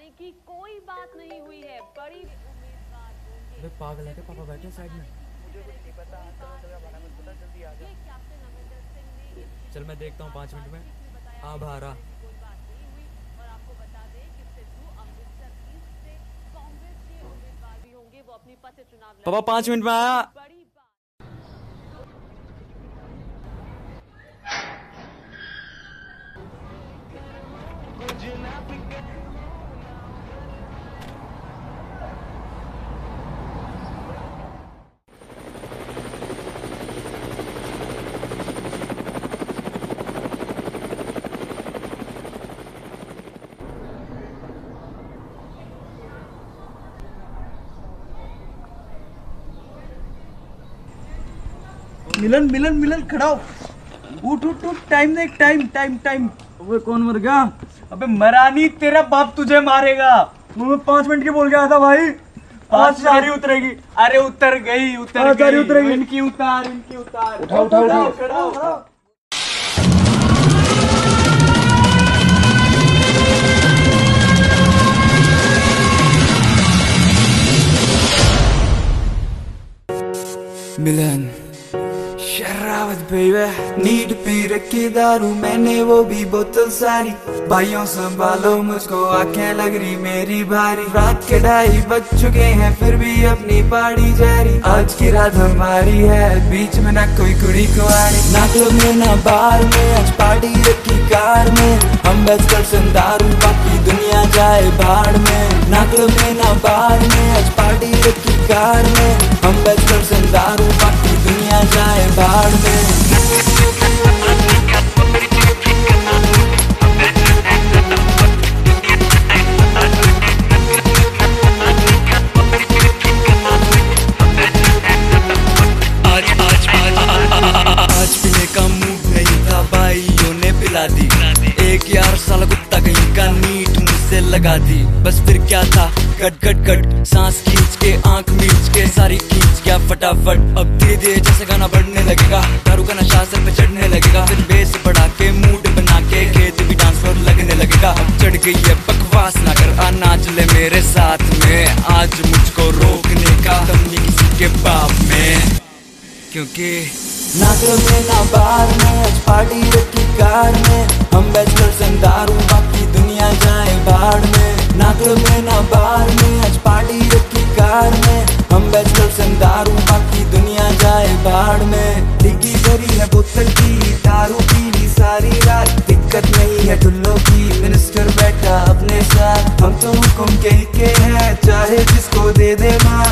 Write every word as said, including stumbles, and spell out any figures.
घबराने की कोई बात नहीं हुई है। बड़ी उम्मीदवार होंगे। पागल है क्या? पापा बैठे साइड में। मुझे कुछ नहीं पता, जल्दी आ जा। कैप्टन अमरिंदर सिंह ने चल मैं देखता हूँ पाँच मिनट में। हाँ बाहर आ। कोई बात नहीं हुई। और आपको बता दें कि सिद्धू अमृतसर ईस्ट से कांग्रेस के उम्मीदवार भी होंगे। वो अपनी पद चुनाव पापा पाँच मिनट में आया। बड़ी मिलन मिलन मिलन खड़ा हो। उठ उठ उठ, टाइम देख, टाइम टाइम टाइम। अबे कौन मर गया? अबे मरा नहीं, तेरा बाप तुझे मारेगा। मैं पाँच मिनट की बोल गया था भाई। पाँच सारी उतरेगी। अरे उतर गई, उतर गई, उतरेगी। इनकी उतार, इनकी उतार। उठा उठा उठा, खड़ा हो। मिलन शराबत बेबे, नीड पी रखी दारू मैंने, वो भी बोतल सारी। भाइयों संभालो मुझको, आंखें लग रही मेरी भारी। रात के ढाई बज चुके हैं फिर भी अपनी पार्टी जारी। आज की रात हमारी है, बीच में ना कोई कुड़ी कुआरी। ना क्लब में ना बार में, आज पार्टी रखी कार में। हम बैठ कर संदारू, बाकी दुनिया जाए बाढ़ में। ना क्लब में ना बार में, आज पार्टी रखी कार में। हम बैठ कर संदारू, बाकी दुनिया जाए बाढ़ में। आज आज आज पीने का मूड नहीं था, भाइयों ने पिला दी। एक यार साला कुत्ता कहीं का नीट मुझसे लगा दी। बस फिर क्या था, कट कट कट, सांस खींच के आंख मीच के सारी खींच गया फटाफट। अब धीरे धीरे जैसे गाना बढ़ने लगेगा, दारू का नशा सर पे चढ़ने लगेगा। फिर बेस बढ़ा के मूड बना के खेत भी डांस फ्लोर लगने लगेगा। अब चढ़ गई है बकवास ना कर, आ नाच ले मेरे साथ में। आज मुझको रोकने का दम नहीं किसी के बाप में, क्योंकि ना क्लब में ना बार में, आज पार्टी रखी कार में। हम बैचलर संदारू, बाकी दुनिया जाए बाढ़ में। ना क्लब में ना बार में, आज पार्टी रखी कार में। हम बैचलर संदारू, बाकी दुनिया जाए बाढ़ में। डिग्गी भरी है बोतल की, दारू पीली सारी रात। दिक्कत नहीं है टुल्लों की, मिनिस्टर बैठा अपने साथ। हम तो हुक्म कह के हैं, चाहे जिसको दे दे मार।